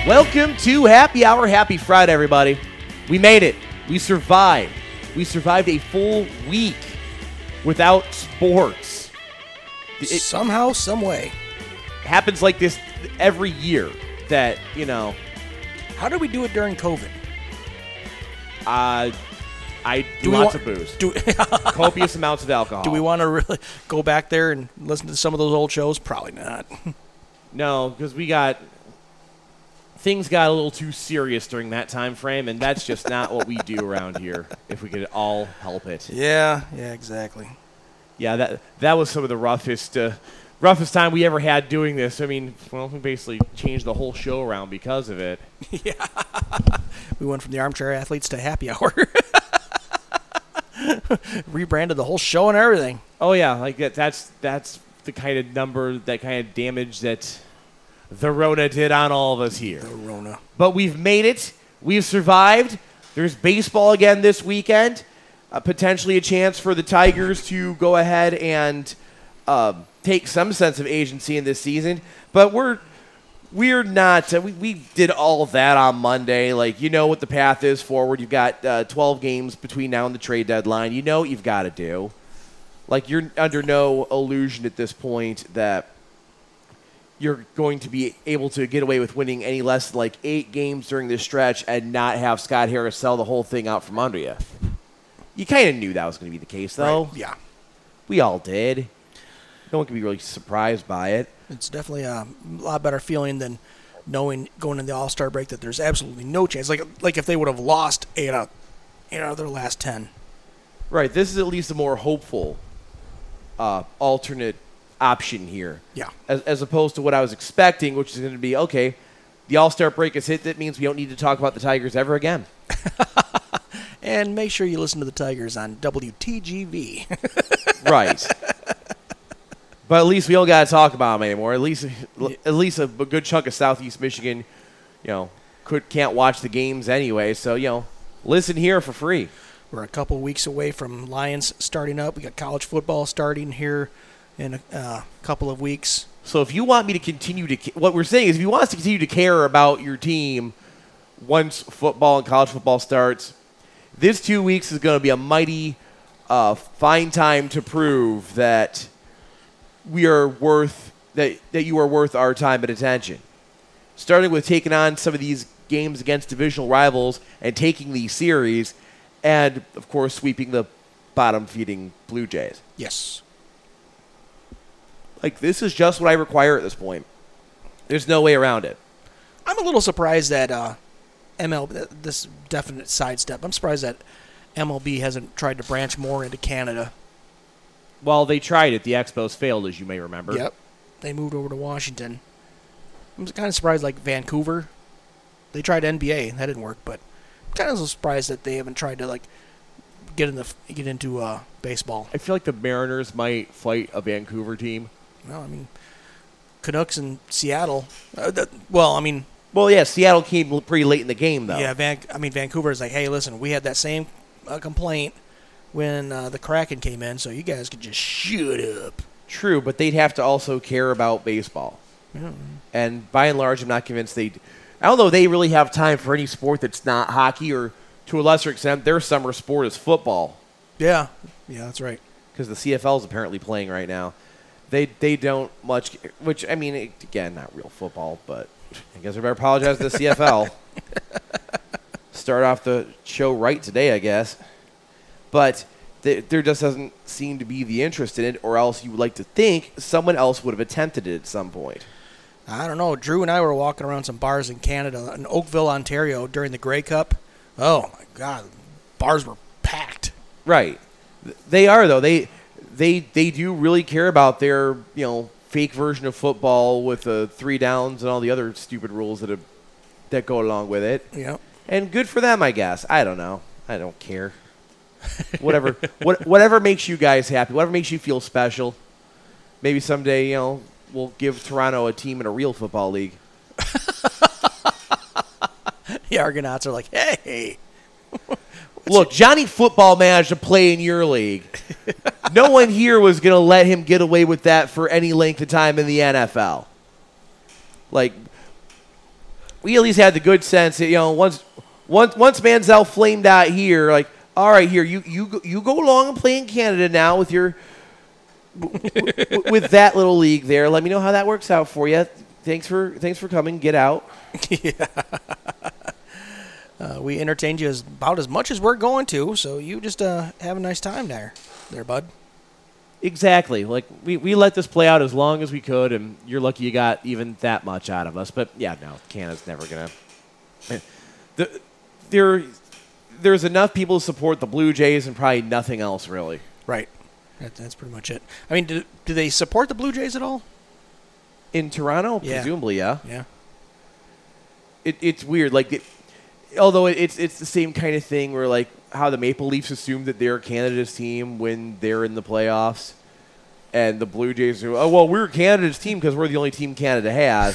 Welcome to Happy Hour. Happy Friday, everybody. We made it. We survived. We survived a full week without sports. Somehow, some way. Happens like this every year that, How did we do it during COVID? I lots of booze. Copious amounts of alcohol. Do we want to really go back there and listen to some of those old shows? Probably not. No, because things got a little too serious during that time frame, and that's just not what we do around here, if we could all help it. Yeah, exactly. Yeah, that was some of the roughest time we ever had doing this. I mean, well, we basically changed the whole show around because of it. Yeah. We went from the Armchair Athletes to Happy Hour. Rebranded the whole show and everything. Oh, yeah, like that's the kind of number, that kind of damage that the Rona did on all of us here. The Rona. But we've made it. We've survived. There's baseball again this weekend. Potentially a chance for the Tigers to go ahead and take some sense of agency in this season. But we're not. We did all of that on Monday. Like, you know what the path is forward. You've got 12 games between now and the trade deadline. You know what you've got to do. Like, you're under no illusion at this point that you're going to be able to get away with winning any less than like 8 games during this stretch and not have Scott Harris sell the whole thing out from under you. You kind of knew that was going to be the case, though. Right. Yeah. We all did. No one can be really surprised by it. It's definitely a lot better feeling than knowing going into the All-Star break that there's absolutely no chance. Like if they would have lost 8 out of their last 10. Right. This is at least a more hopeful alternate option here. Yeah. As opposed to what I was expecting, which is going to be, okay, the All-Star break is hit. That means we don't need to talk about the Tigers ever again. And make sure you listen to the Tigers on WTGV. Right. But at least we don't got to talk about them anymore. At least a good chunk of Southeast Michigan, can't watch the games anyway. So, listen here for free. We're a couple weeks away from Lions starting up. We got college football starting here in a couple of weeks. So if you want me to continue to what we're saying is if you want us to continue to care about your team once football and college football starts, this 2 weeks is going to be a mighty fine time to prove that we are worth that you are worth our time and attention. Starting with taking on some of these games against divisional rivals and taking these series, and of course sweeping the bottom-feeding Blue Jays. Yes. Like, this is just what I require at this point. There's no way around it. I'm a little surprised that this definite sidestep. I'm surprised that MLB hasn't tried to branch more into Canada. Well, they tried it. The Expos failed, as you may remember. Yep. They moved over to Washington. I'm kind of surprised, like Vancouver. They tried NBA. That didn't work, but I'm kind of surprised that they haven't tried to, like, get into baseball. I feel like the Mariners might fight a Vancouver team. Well, I mean, Canucks and Seattle. Well, yeah, Seattle came pretty late in the game, though. Yeah, Vancouver is like, hey, listen, we had that same complaint when the Kraken came in, so you guys could just shut up. True, but they'd have to also care about baseball. Yeah. And by and large, I'm not convinced I don't know they really have time for any sport that's not hockey, or to a lesser extent, their summer sport is football. Yeah, that's right. Because the CFL is apparently playing right now. They don't much, which, I mean, again, not real football, but I guess I better apologize to the CFL. Start off the show right today, I guess. But there just doesn't seem to be the interest in it, or else you would like to think someone else would have attempted it at some point. I don't know. Drew and I were walking around some bars in Canada, in Oakville, Ontario, during the Grey Cup. Oh, my God. Bars were packed. Right. They are, though. They do really care about their, fake version of football with the 3 downs and all the other stupid rules that go along with it. Yeah. And good for them, I guess. I don't know. I don't care. Whatever makes you guys happy, whatever makes you feel special. Maybe someday, we'll give Toronto a team in a real football league. The Argonauts are like, hey. Look, Johnny Football managed to play in your league. No one here was going to let him get away with that for any length of time in the NFL. Like, we at least had the good sense that, once Manziel flamed out here, like, all right, here you go along and play in Canada now with your with that little league there. Let me know how that works out for you. Thanks for coming. Get out. Yeah. We entertained you about as much as we're going to, so you just have a nice time there, bud. Exactly. Like, we let this play out as long as we could, and you're lucky you got even that much out of us. But, yeah, no, Canada's never going to. There's enough people to support the Blue Jays and probably nothing else, really. Right. That's pretty much it. I mean, do they support the Blue Jays at all? In Toronto? Yeah. Presumably, yeah. Yeah. It's weird. Like, although it's the same kind of thing where, like, how the Maple Leafs assume that they're Canada's team when they're in the playoffs, and the Blue Jays are, oh, well, we're Canada's team because we're the only team Canada has.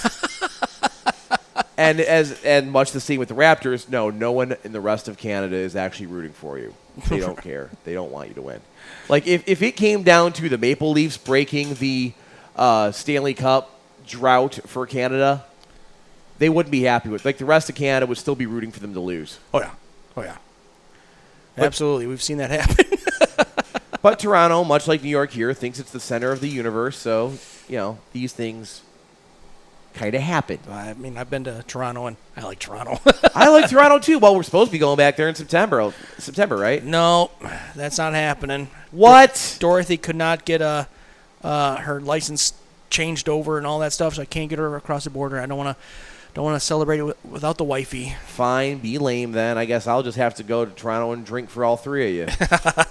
and much the same with the Raptors. No one in the rest of Canada is actually rooting for you. They don't care. They don't want you to win. Like, if it came down to the Maple Leafs breaking the Stanley Cup drought for Canada, they wouldn't be happy with. Like, the rest of Canada would still be rooting for them to lose. Oh yeah. Absolutely, we've seen that happen. But Toronto, much like New York here, thinks it's the center of the universe. So, these things kind of happen. I mean, I've been to Toronto, and I like Toronto. I like Toronto too. Well, we're supposed to be going back there in September, right? No, that's not happening. What? Dorothy could not get her license changed over and all that stuff, so I can't get her across the border. I don't want to celebrate it without the wifey. Fine, be lame then. I guess I'll just have to go to Toronto and drink for all three of you.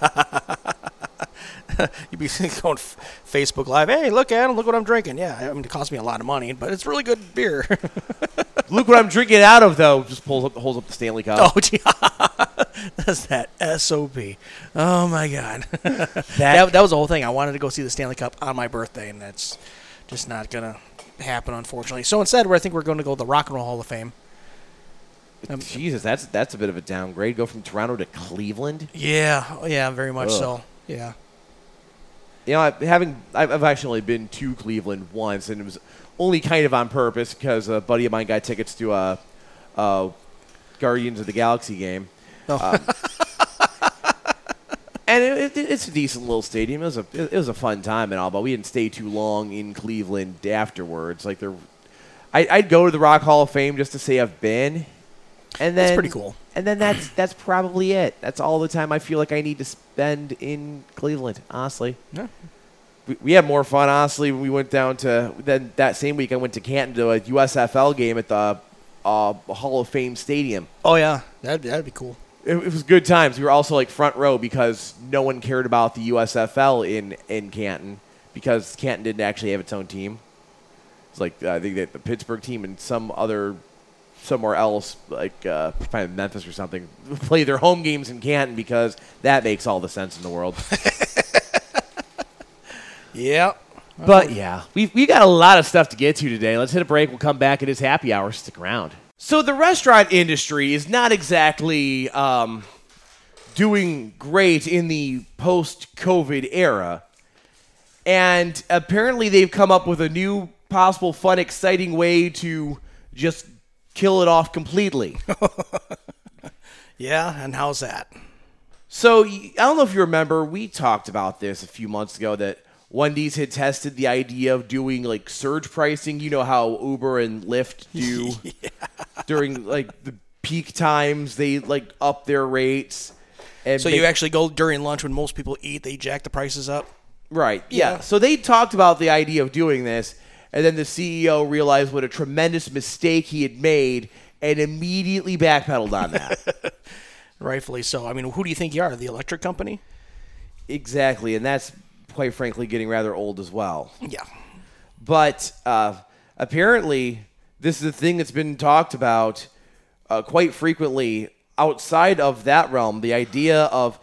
You'd be going Facebook Live. Hey, look, Adam, look what I'm drinking. Yeah, I mean, it cost me a lot of money, but it's really good beer. Look what I'm drinking out of, though. Just holds up the Stanley Cup. Oh, gee. That's that SOP. Oh, my God. that was the whole thing. I wanted to go see the Stanley Cup on my birthday, and that's just not going to happen, unfortunately. So instead, I think we're going to go to the Rock and Roll Hall of Fame. Jesus, that's a bit of a downgrade. Go from Toronto to Cleveland? Yeah, very much so. Yeah. I've actually only been to Cleveland once, and it was only kind of on purpose because a buddy of mine got tickets to a Guardians of the Galaxy game. Oh. And it's a decent little stadium. It was a fun time and all, but we didn't stay too long in Cleveland afterwards. Like, I'd go to the Rock Hall of Fame just to say I've been, and then it's pretty cool. And then that's probably it. That's all the time I feel like I need to spend in Cleveland, honestly. Yeah. We had more fun, honestly, when we went down to – then that same week I went to Canton to a USFL game at the Hall of Fame Stadium. Oh, yeah. That'd be cool. It was good times. We were also, like, front row because no one cared about the USFL in Canton because Canton didn't actually have its own team. It's like I think the Pittsburgh team and somewhere else, like probably Memphis or something, play their home games in Canton because that makes all the sense in the world. Yeah. But, yeah, we got a lot of stuff to get to today. Let's hit a break. We'll come back. It is happy hour. Stick around. So the restaurant industry is not exactly doing great in the post-COVID era. And apparently they've come up with a new possible fun, exciting way to just kill it off completely. Yeah, and how's that? So I don't know if you remember, we talked about this a few months ago that Wendy's had tested the idea of doing like surge pricing. You know how Uber and Lyft do during like the peak times, they like up their rates. And so you actually go during lunch when most people eat, they jack the prices up? Right, yeah. So they talked about the idea of doing this, and then the CEO realized what a tremendous mistake he had made and immediately backpedaled on that. Rightfully so. I mean, who do you think you are, the electric company? Exactly, and that's quite frankly getting rather old as well. Yeah. But apparently this is a thing that's been talked about quite frequently outside of that realm, the idea of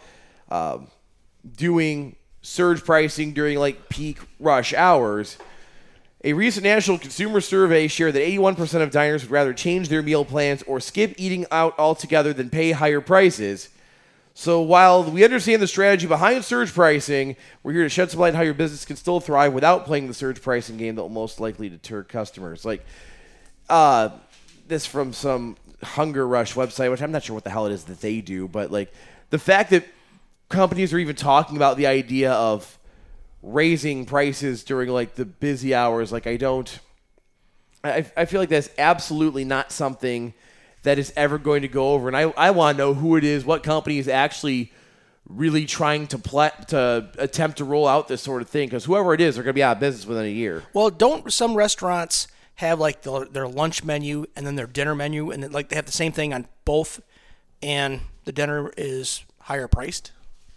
doing surge pricing during like peak rush hours. A recent national consumer survey shared that 81% of diners would rather change their meal plans or skip eating out altogether than pay higher prices. So while we understand the strategy behind surge pricing, we're here to shed some light on how your business can still thrive without playing the surge pricing game that will most likely deter customers. Like, this from some Hunger Rush website, which I'm not sure what the hell it is that they do, but like the fact that companies are even talking about the idea of raising prices during like the busy hours, like I feel like that's absolutely not something that is ever going to go over. And I want to know who it is, what company is actually really trying to attempt to roll out this sort of thing, because whoever it is, they're going to be out of business within a year. Well, don't some restaurants have like their lunch menu and then their dinner menu, and like they have the same thing on both, and the dinner is higher priced?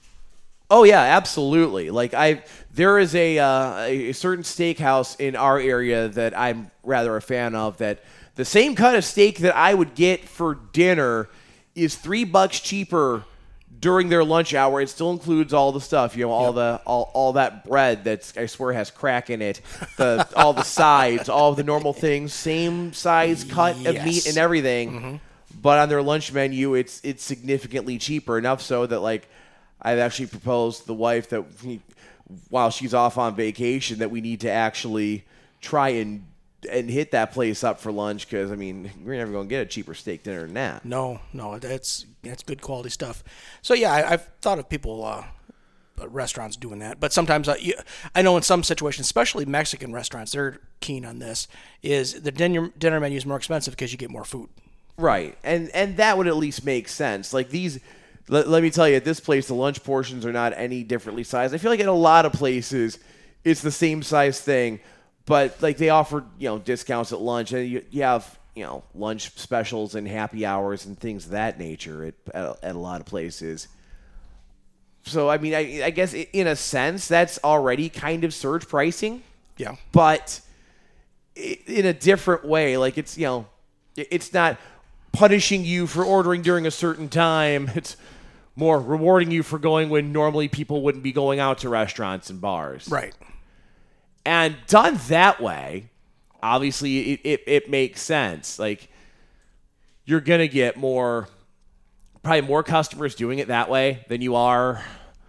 Oh yeah, absolutely. Like there is a certain steakhouse in our area that I'm rather a fan of, that the same cut of steak that I would get for dinner is $3 cheaper during their lunch hour. It still includes all the stuff, all that bread that's, I swear, has crack in it, all the sides, all the normal things, same size cut of meat and everything. Mm-hmm. But on their lunch menu, it's significantly cheaper, enough so that like I've actually proposed to the wife that while she's off on vacation, that we need to actually try and hit that place up for lunch, because I mean we're never going to get a cheaper steak dinner than that. No, that's good quality stuff. So yeah, I've thought of people, restaurants doing that, but sometimes I know in some situations, especially Mexican restaurants, they're keen on this. Is the dinner menu is more expensive because you get more food. Right, and that would at least make sense. Like these, let me tell you, at this place the lunch portions are not any differently sized. I feel like in a lot of places it's the same size thing. But like they offer, discounts at lunch, and you have, lunch specials and happy hours and things of that nature at a lot of places. So I mean, I guess in a sense that's already kind of surge pricing. Yeah. But in a different way, like it's it's not punishing you for ordering during a certain time. It's more rewarding you for going when normally people wouldn't be going out to restaurants and bars. Right. And done that way, obviously it makes sense. Like you're going to get probably more customers doing it that way than you are.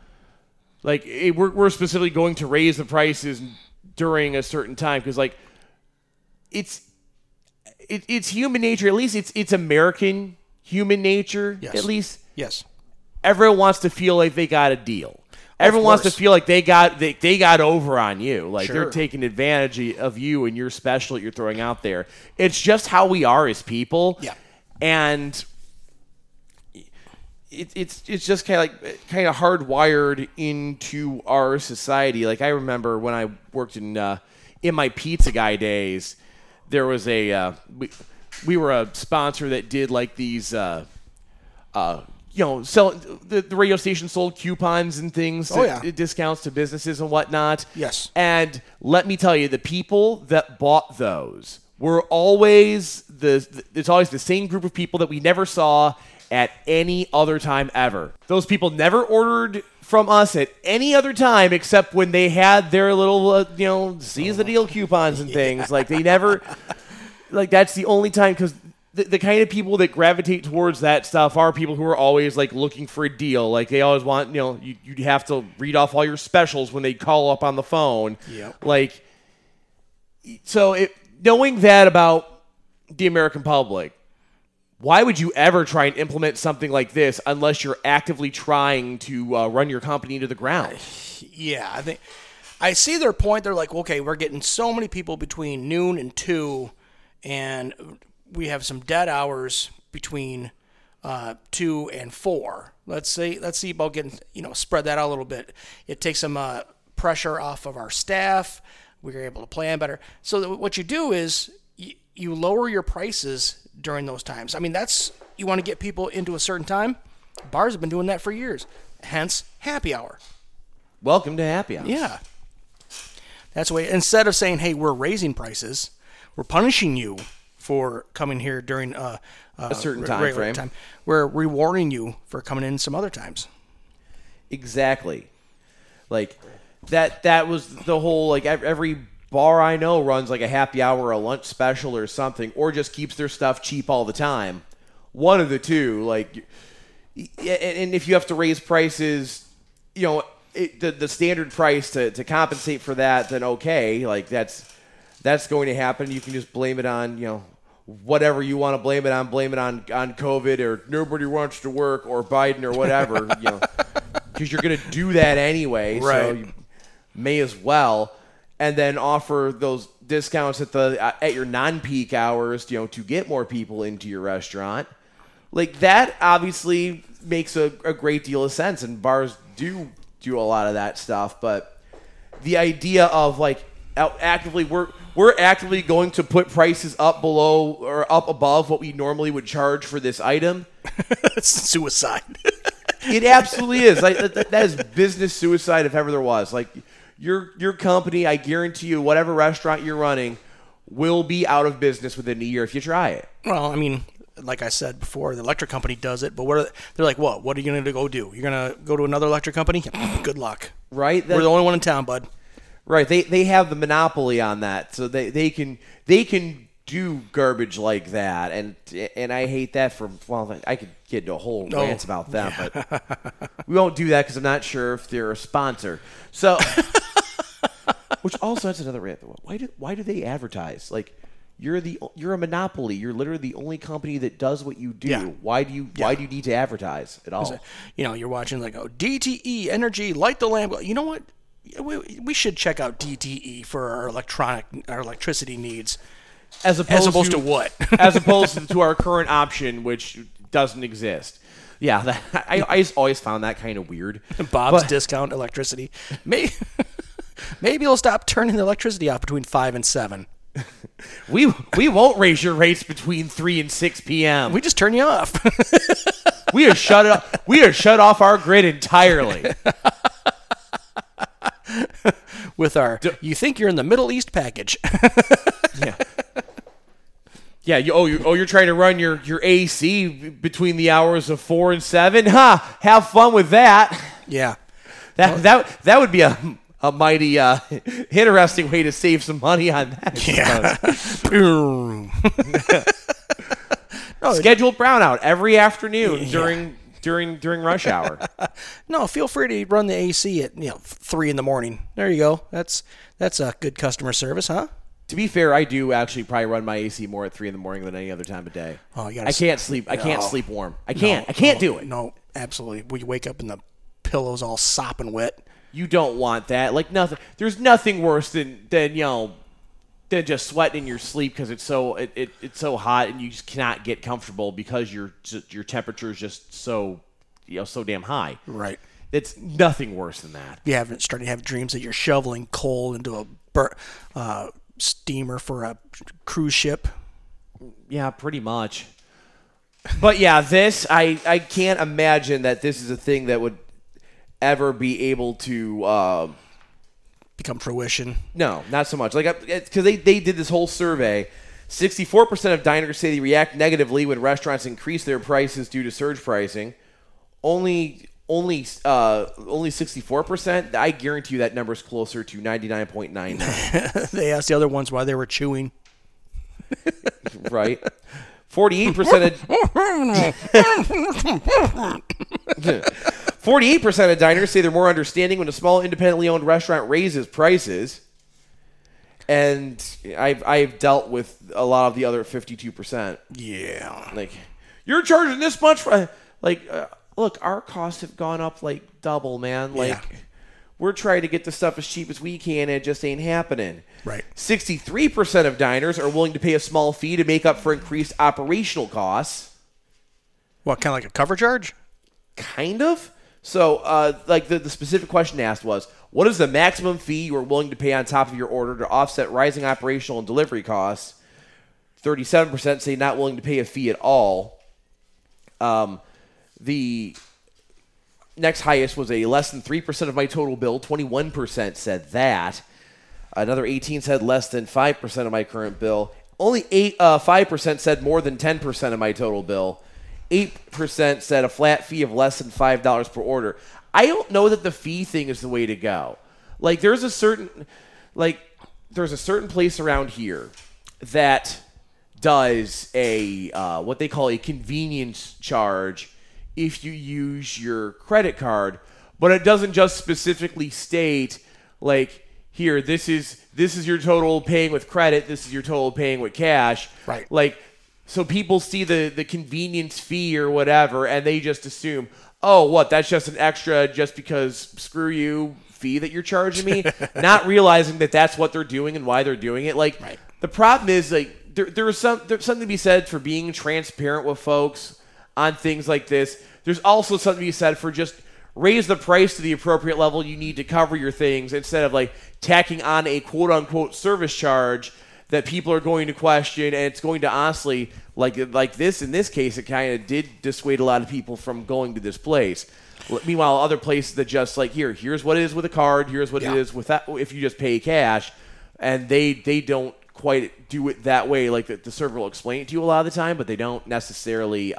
Like we're specifically going to raise the prices during a certain time because like it's human nature. At least it's American human nature. Yes. At least. Yes. Everyone wants to feel like they got a deal. Everyone wants to feel like they got over on you, like they're taking advantage of you and your special that you're throwing out there. It's just how we are as people, and it's just kind of hardwired into our society. Like I remember when I worked in my pizza guy days, there was we were a sponsor that did like these. Sell the radio station sold coupons and things, discounts to businesses and whatnot. Yes. And let me tell you, the people that bought those were always it's always the same group of people that we never saw at any other time ever. Those people never ordered from us at any other time except when they had their little, seize the deal coupons and things. Like they never, like that's the only time, because the kind of people that gravitate towards that stuff are people who are always like looking for a deal. Like they always want, you have to read off all your specials when they call up on the phone. Yep. Like, so knowing that about the American public, why would you ever try and implement something like this unless you're actively trying to run your company into the ground? Yeah, I think I see their point. They're like, okay, we're getting so many people between noon and 2, and we have some dead hours between 2 and 4. Let's see about getting, spread that out a little bit. It takes some pressure off of our staff. We're able to plan better. So what you do is you lower your prices during those times. I mean, you want to get people into a certain time. Bars have been doing that for years. Hence, happy hour. Welcome to happy hour. Yeah. That's the way. Instead of saying, hey, we're raising prices, we're punishing you for coming here during a certain time frame. We're rewarding you for coming in some other times. Exactly. Like that was the whole, like every bar I know runs like a happy hour or a lunch special or something, or just keeps their stuff cheap all the time. One of the two. Like, and if you have to raise prices, the standard price to compensate for that, then okay, like that's going to happen. You can just blame it on, whatever you want to blame it on COVID or nobody wants to work or Biden or whatever, because you're going to do that anyway. Right. So you may as well, and then offer those discounts at your non-peak hours, to get more people into your restaurant. Like that obviously makes a great deal of sense, and bars do a lot of that stuff. But the idea of like we're actively going to put prices up below or up above what we normally would charge for this item. It's suicide. It absolutely is. Like that is business suicide if ever there was. Like your company, I guarantee you, whatever restaurant you're running will be out of business within a year if you try it. Well, I mean, like I said before, the electric company does it, but they're like, what? What are you going to go do? You're going to go to another electric company? Good luck. Right? We're the only one in town, bud. Right. They have the monopoly on that, so they can do garbage like that, and I hate that. I could get into a whole rant about them, but we won't do that because I'm not sure if they're a sponsor. So, which also that's another rant. Why do they advertise? Like you're a monopoly. You're literally the only company that does what you do. Yeah. Why do you need to advertise at all? You're watching like DTE Energy, light the lamp. You know what? We should check out DTE for our electricity needs. As opposed to what? As opposed to our current option, which doesn't exist. Yeah, I always found that kind of weird. Bob's discount electricity. Maybe they'll stop turning the electricity off between 5 and 7. We won't raise your rates between 3 and 6 p.m. We just turn you off. We are shut off our grid entirely. With our you think you're in the Middle East package. Yeah. Yeah, you're trying to run your AC between the hours of 4 and 7? Have fun with that. Yeah. That would be a mighty interesting way to save some money on that. Yeah. Scheduled brownout every afternoon during rush hour. No, feel free to run the AC at 3 in the morning. There you go. That's a good customer service, huh? To be fair, I do actually probably run my AC more at 3 in the morning than any other time of day. Oh, I can't sleep. I can't sleep warm. I can't do it. No, absolutely. We wake up and the pillow's all sopping wet. You don't want that. Like nothing. There's nothing worse than just sweating in your sleep because it's so hot and you just cannot get comfortable because your temperature is just so damn high. Right. It's nothing worse than that. You haven't started to have dreams that you're shoveling coal into a steamer for a cruise ship. Yeah, pretty much. But yeah, this I can't imagine that this is a thing that would ever be able to become fruition. No, not so much. Like because they did this whole survey. 64% of diners say they react negatively when restaurants increase their prices due to surge pricing. Only 64%. I guarantee you that number is closer to 99.99. They asked the other ones why they were chewing. Right. 48% of diners say they're more understanding when a small independently owned restaurant raises prices. And I've dealt with a lot of the other 52%. Yeah. Like, you're charging this much for look, our costs have gone up like double, man. Like, we're trying to get the stuff as cheap as we can, and it just ain't happening. Right. 63% of diners are willing to pay a small fee to make up for increased operational costs. What, kind of like a cover charge? Kind of. So, the specific question asked was, what is the maximum fee you are willing to pay on top of your order to offset rising operational and delivery costs? 37% say not willing to pay a fee at all. The next highest was a less than 3% of my total bill. 21% said that. Another 18 said less than 5% of my current bill. Only 5% said more than 10% of my total bill. 8% said a flat fee of less than $5 per order. I don't know that the fee thing is the way to go. Like, there's a certain place around here that does a what they call a convenience charge if you use your credit card, but it doesn't just specifically state like, here, this is your total paying with credit, this is your total paying with cash. Right. Like, So people see the convenience fee or whatever, and they just assume, oh, what, that's just an extra just because screw you fee that you're charging me, not realizing that that's what they're doing and why they're doing it. Like, Right. The problem is, like, there's something to be said for being transparent with folks on things like this. There's also something to be said for just raise the price to the appropriate level you need to cover your things instead of, like, tacking on a quote-unquote service charge that people are going to question, and it's going to honestly, like this, in this case, it kind of did dissuade a lot of people from going to this place. Meanwhile, other places that just like, here's what it is with a card, here's what it is with that, if you just pay cash, and they don't quite do it that way. Like the server will explain it to you a lot of the time, but they don't necessarily,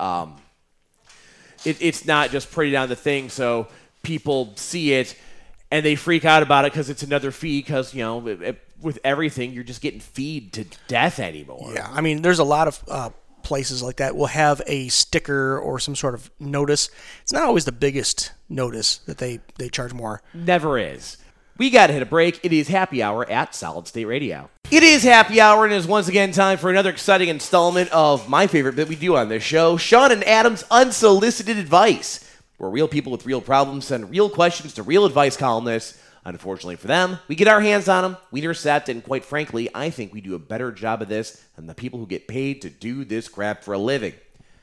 it's not just pretty down the thing, so people see it, and they freak out about it because it's another fee because, with everything, you're just getting feed to death anymore. Yeah, I mean, there's a lot of places like that will have a sticker or some sort of notice. It's not always the biggest notice that they charge more. Never is. We got to hit a break. It is happy hour at Solid State Radio. It is happy hour, and it is once again time for another exciting installment of my favorite bit we do on this show, Sean and Adam's Unsolicited Advice, where real people with real problems send real questions to real advice columnists. Unfortunately for them, we get our hands on them, we intercept, and quite frankly, I think we do a better job of this than the people who get paid to do this crap for a living.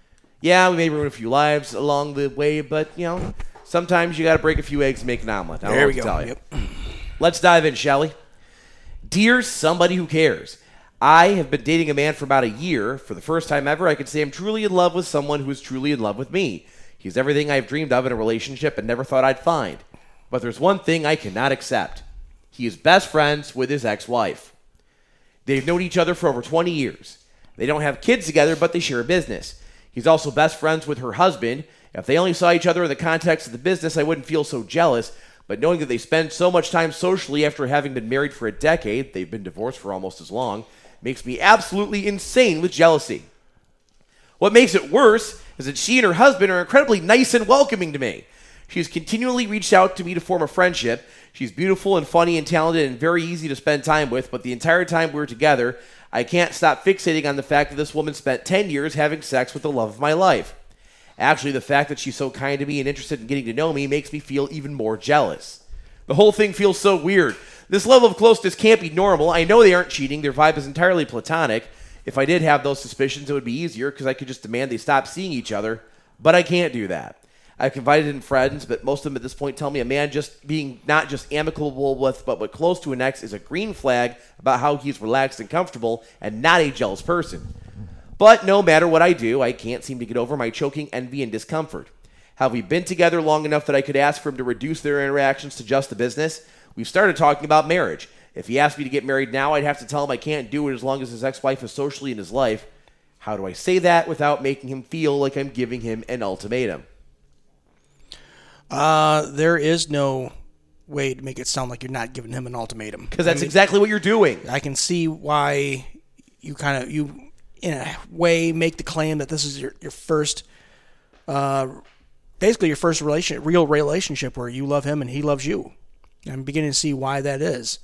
Yeah, we may ruin a few lives along the way, but, sometimes you got to break a few eggs and make an omelet. I don't know what to tell you. Yep. Let's dive in, shall we? Dear somebody who cares, I have been dating a man for about a year. For the first time ever, I can say I'm truly in love with someone who is truly in love with me. He's everything I've dreamed of in a relationship and never thought I'd find. But there's one thing I cannot accept. He is best friends with his ex-wife. They've known each other for over 20 years. They don't have kids together, but they share a business. He's also best friends with her husband. If they only saw each other in the context of the business, I wouldn't feel so jealous. But knowing that they spend so much time socially after having been married for a decade, they've been divorced for almost as long, makes me absolutely insane with jealousy. What makes it worse is that she and her husband are incredibly nice and welcoming to me. She's continually reached out to me to form a friendship. She's beautiful and funny and talented and very easy to spend time with, but the entire time we're together, I can't stop fixating on the fact that this woman spent 10 years having sex with the love of my life. Actually, the fact that she's so kind to me and interested in getting to know me makes me feel even more jealous. The whole thing feels so weird. This level of closeness can't be normal. I know they aren't cheating. Their vibe is entirely platonic. If I did have those suspicions, it would be easier because I could just demand they stop seeing each other, but I can't do that. I've confided in friends, but most of them at this point tell me a man just being not just amicable with, but close to an ex is a green flag about how he's relaxed and comfortable and not a jealous person. But no matter what I do, I can't seem to get over my choking envy and discomfort. Have we been together long enough that I could ask for him to reduce their interactions to just the business? We've started talking about marriage. If he asked me to get married now, I'd have to tell him I can't do it as long as his ex-wife is socially in his life. How do I say that without making him feel like I'm giving him an ultimatum? There is no way to make it sound like you're not giving him an ultimatum. Because that's exactly what you're doing. I can see why you in a way make the claim that this is your first, basically your first real relationship where you love him and he loves you. I'm beginning to see why that is.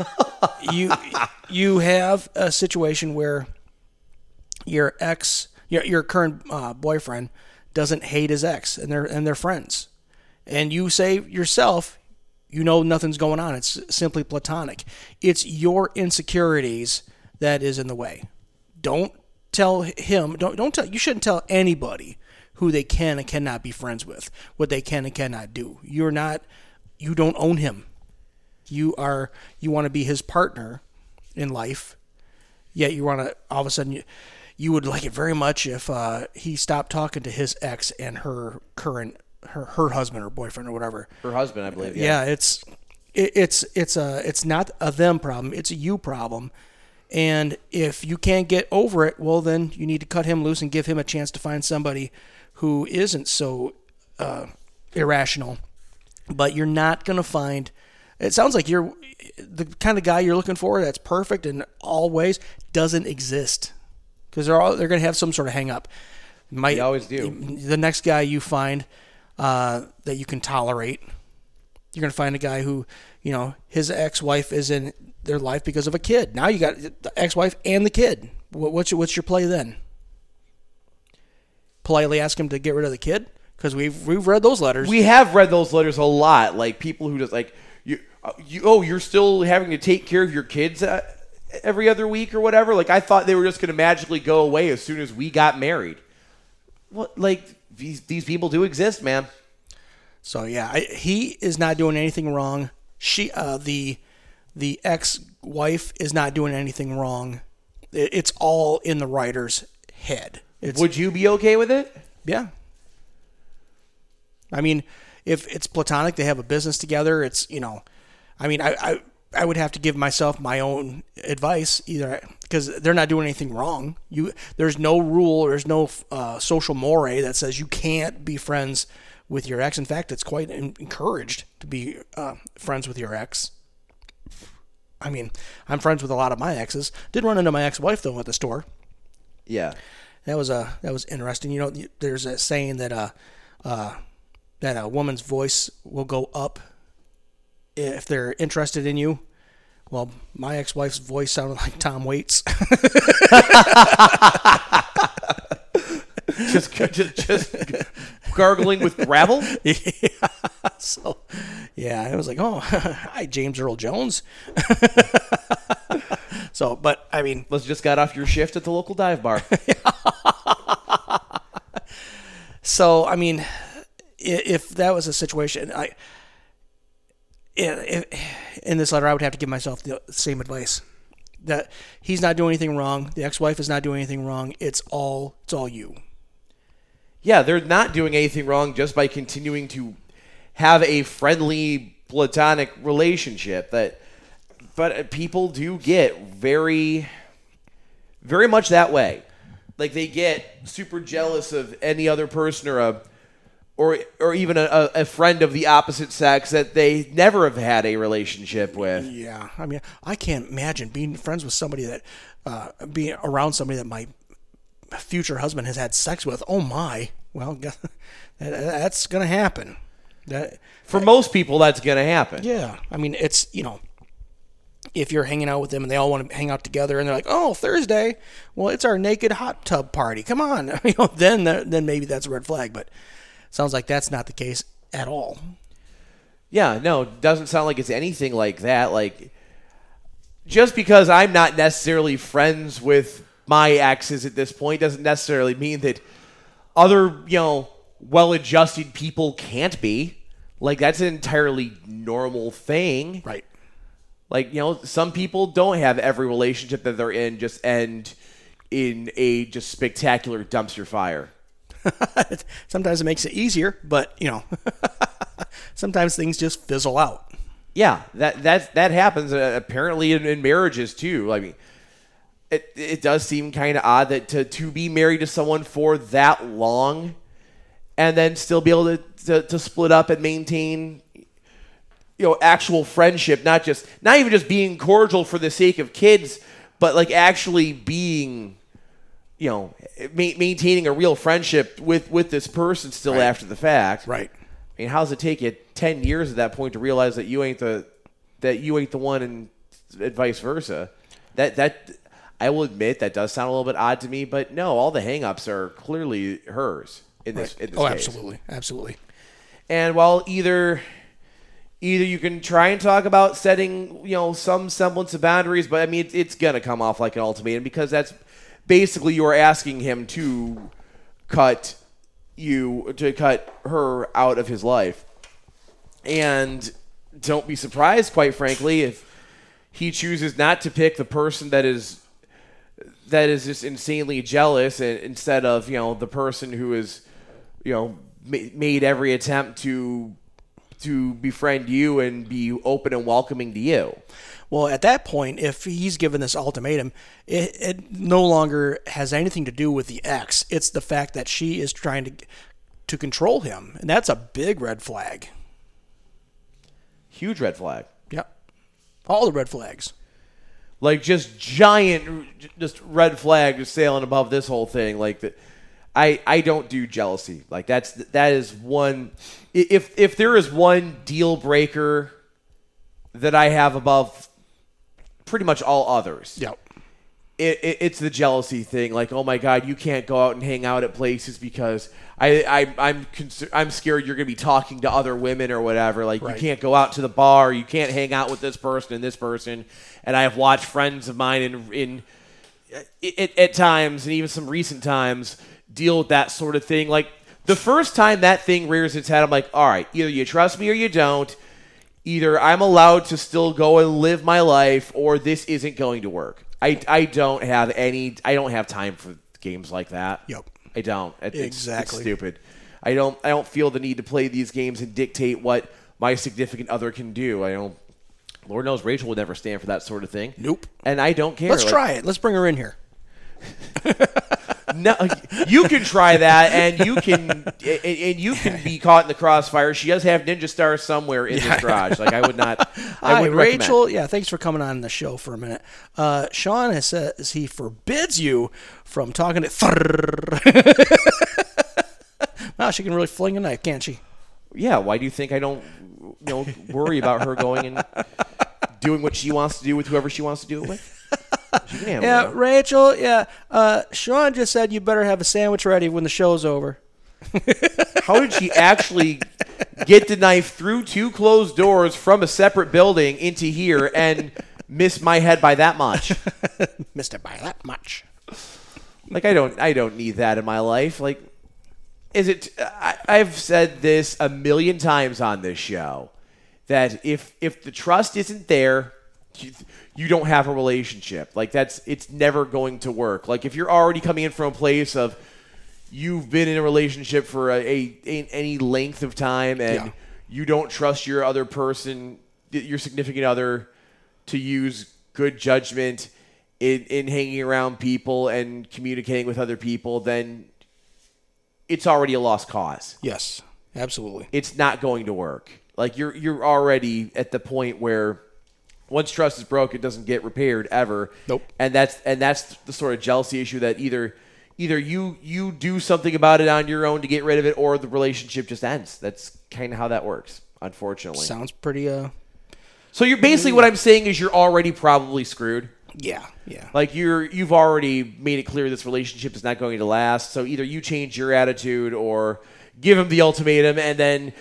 You have a situation where your ex, your current boyfriend, doesn't hate his ex, and they're friends. And you say yourself, nothing's going on. It's simply platonic. It's your insecurities that is in the way. Don't tell him. Don't tell. You shouldn't tell anybody who they can and cannot be friends with, what they can and cannot do. You don't own him. You want to be his partner in life. Yet you want to all of a sudden you would like it very much if he stopped talking to his ex and her current. Her husband or boyfriend or whatever. Her husband, I believe. Yeah, it's not a them problem. It's a you problem. And if you can't get over it, well, then you need to cut him loose and give him a chance to find somebody who isn't so irrational. But you're not going to find. It sounds like you're the kind of guy you're looking for that's perfect in all ways doesn't exist because they're going to have some sort of hang up. They always do. The next guy you find. That you can tolerate. You're going to find a guy who, his ex-wife is in their life because of a kid. Now you got the ex-wife and the kid. What's your play then? politely ask him to get rid of the kid? Because we've read those letters. We have read those letters a lot. Like people who just like you're still having to take care of your kids every other week or whatever. Like I thought they were just going to magically go away as soon as we got married. What like these people do exist, man. So yeah, he is not doing anything wrong. She the ex-wife is not doing anything wrong. It's all in the writer's head. Would you be okay with it? Yeah. I mean, if it's platonic, they have a business together. It's, I mean, I would have to give myself my own advice either because they're not doing anything wrong. There's no rule, there's no social mores that says you can't be friends with your ex. In fact, it's quite encouraged to be friends with your ex. I mean, I'm friends with a lot of my exes. Did run into my ex-wife though at the store. Yeah, that was interesting. There's a saying that that a woman's voice will go up if they're interested in you. Well, my ex-wife's voice sounded like Tom Waits. just gargling with gravel. Yeah. So, yeah, I was like, oh, hi, James Earl Jones. So, but I mean, let's just got off your shift at the local dive bar. So, I mean, if that was a situation, in this letter, I would have to give myself the same advice that he's not doing anything wrong. The ex-wife is not doing anything wrong. It's all you. Yeah, they're not doing anything wrong just by continuing to have a friendly platonic relationship. But people do get very, very much that way. Like they get super jealous of any other person or even a friend of the opposite sex that they never have had a relationship with. Yeah, I mean, I can't imagine being friends with somebody that, being around somebody that my future husband has had sex with. Oh my! Well, that's gonna happen. For most people, that's gonna happen. Yeah, I mean, it's if you're hanging out with them and they all want to hang out together and they're like, oh, Thursday, well, it's our naked hot tub party. Come on, then maybe that's a red flag. But sounds like that's not the case at all. Yeah, no, doesn't sound like it's anything like that. Like, just because I'm not necessarily friends with my exes at this point doesn't necessarily mean that other, well-adjusted people can't be. Like, that's an entirely normal thing. Right. Like, some people don't have every relationship that they're in just end in a just spectacular dumpster fire. Sometimes it makes it easier, but, sometimes things just fizzle out. Yeah, that happens apparently in marriages too. I mean, it does seem kind of odd that to be married to someone for that long and then still be able to split up and maintain actual friendship, not even just being cordial for the sake of kids, but like actually being maintaining a real friendship with this person still right. after the fact. Right. I mean, how does it take you 10 years at that point to realize that you ain't the one and vice versa? That I will admit that does sound a little bit odd to me, but no, all the hang-ups are clearly hers in this case. Absolutely. And while either you can try and talk about setting, some semblance of boundaries, but I mean it's gonna come off like an ultimatum because that's basically you're asking him to cut her out of his life. And don't be surprised, quite frankly, if he chooses not to pick the person that is just insanely jealous instead of, the person who is, made every attempt to befriend you and be open and welcoming to you. Well, at that point, if he's given this ultimatum, it no longer has anything to do with the ex. It's the fact that she is trying to control him, and that's a big red flag. Huge red flag. Yep. All the red flags. Like just giant, just red flags sailing above this whole thing. Like that, I don't do jealousy. Like that is one. If there is one deal breaker that I have above pretty much all others, yep, it's the jealousy thing. Like, oh my God, you can't go out and hang out at places because I'm scared you're gonna be talking to other women or whatever. Like, Right. you can't go out to the bar, you can't hang out with this person and this person. And I have watched friends of mine at times, and even some recent times, deal with that sort of thing. Like, the first time that thing rears its head, I'm like, all right, either you trust me or you don't. Either I'm allowed to still go and live my life, or this isn't going to work. I don't have time for games like that. Yep. I don't. Exactly. It's stupid. I don't feel the need to play these games and dictate what my significant other can do. I don't. Lord knows Rachel would never stand for that sort of thing. Nope. And I don't care. Let's try it. Let's bring her in here. No, you can try that, and you can be caught in the crossfire. She does have Ninja Stars somewhere in this garage. Like, I would not. I Hi, wouldn't Rachel. recommend. Yeah, thanks for coming on the show for a minute. Sean has says he forbids you from talking to. Wow, she can really fling a knife, can't she? Yeah. Why do you think I don't worry about her going and doing what she wants to do with whoever she wants to do it with? She can handle Yeah, it. Rachel. Yeah, Sean just said you better have a sandwich ready when the show's over. How did she actually get the knife through 2 closed doors from a separate building into here and miss my head by that much? Missed it by that much. Like, I don't need that in my life. Like, I've said this a million times on this show that if the trust isn't there, you don't have a relationship. Like, it's never going to work. Like, if you're already coming in from a place of you've been in a relationship for any length of time and you don't trust your other person, your significant other, to use good judgment in hanging around people and communicating with other people, then it's already a lost cause. Yes, absolutely. It's not going to work. Like, you're already at the point where once trust is broke, it doesn't get repaired ever. Nope. And that's the sort of jealousy issue that either you do something about it on your own to get rid of it, or the relationship just ends. That's kind of how that works, unfortunately. Sounds pretty. So you're basically, what I'm saying is you're already probably screwed. Yeah. Like, you've already made it clear this relationship is not going to last. So either you change your attitude or give him the ultimatum, and then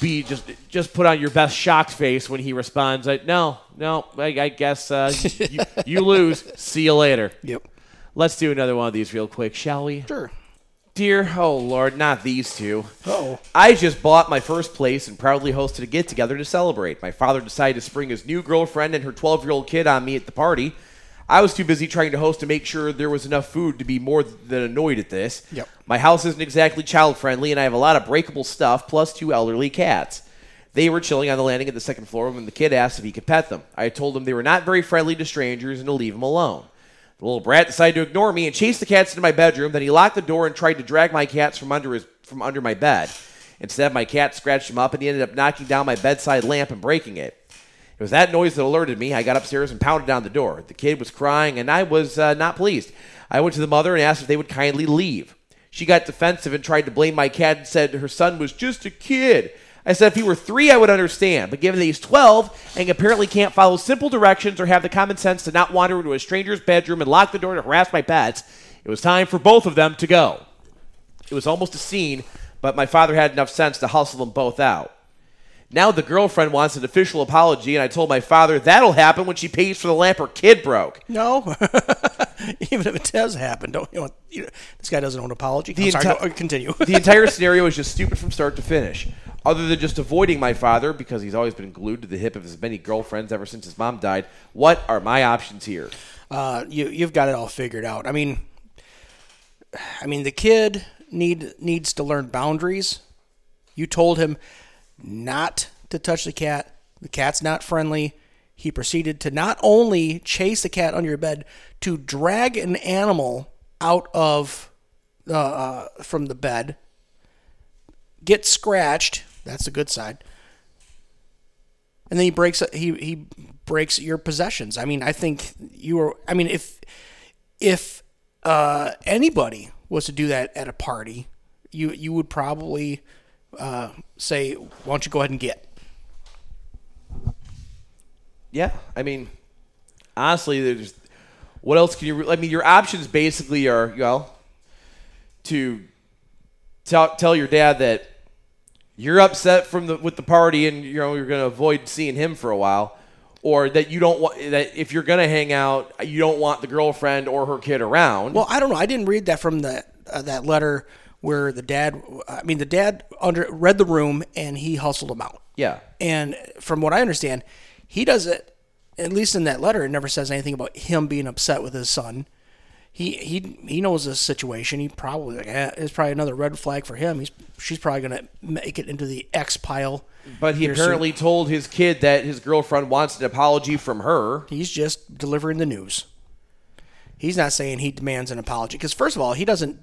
just put on your best shocked face when he responds like, no, I guess you lose. See you later. Yep. Let's do another one of these real quick, shall we? Sure. Dear, oh Lord, not these two. Uh-oh. I just bought my first place and proudly hosted a get-together to celebrate. My father decided to spring his new girlfriend and her 12-year-old kid on me at the party. I was too busy trying to host to make sure there was enough food to be more than annoyed at this. Yep. My house isn't exactly child-friendly, and I have a lot of breakable stuff, plus 2 elderly cats. They were chilling on the landing at the second floor when the kid asked if he could pet them. I told them they were not very friendly to strangers and to leave them alone. The little brat decided to ignore me and chase the cats into my bedroom. Then he locked the door and tried to drag my cats from under my bed. Instead, my cat scratched him up, and he ended up knocking down my bedside lamp and breaking it. It was that noise that alerted me. I got upstairs and pounded on the door. The kid was crying, and I was not pleased. I went to the mother and asked if they would kindly leave. She got defensive and tried to blame my cat and said her son was just a kid. I said if he were 3, I would understand, but given that he's 12 and apparently can't follow simple directions or have the common sense to not wander into a stranger's bedroom and lock the door to harass my pets, it was time for both of them to go. It was almost a scene, but my father had enough sense to hustle them both out. Now the girlfriend wants an official apology, and I told my father that'll happen when she pays for the lamp her kid broke. No. Even if it does happen, this guy doesn't owe an apology. Continue. The entire scenario is just stupid from start to finish. Other than just avoiding my father, because he's always been glued to the hip of his many girlfriends ever since his mom died, what are my options here? You've got it all figured out. I mean, the kid needs to learn boundaries. You told him not to touch the cat. The cat's not friendly. He proceeded to not only chase the cat under your bed, to drag an animal out of from the bed, get scratched. That's the good side. And then he breaks your possessions. I mean, I think if anybody was to do that at a party, you would probably say, why don't you go ahead and get? Yeah, I mean, honestly, there's what else can you? I mean, your options basically are to tell your dad that you're upset with the party and you're going to avoid seeing him for a while, or that you don't want that if you're going to hang out, you don't want the girlfriend or her kid around. Well, I don't know. I didn't read that from that letter where the dad read the room and he hustled him out. Yeah. And from what I understand, he does it, at least in that letter, it never says anything about him being upset with his son. He knows this situation. He probably it's probably another red flag for him. She's probably going to make it into the X pile. But he apparently told his kid that his girlfriend wants an apology from her. He's just delivering the news. He's not saying he demands an apology because first of all, he doesn't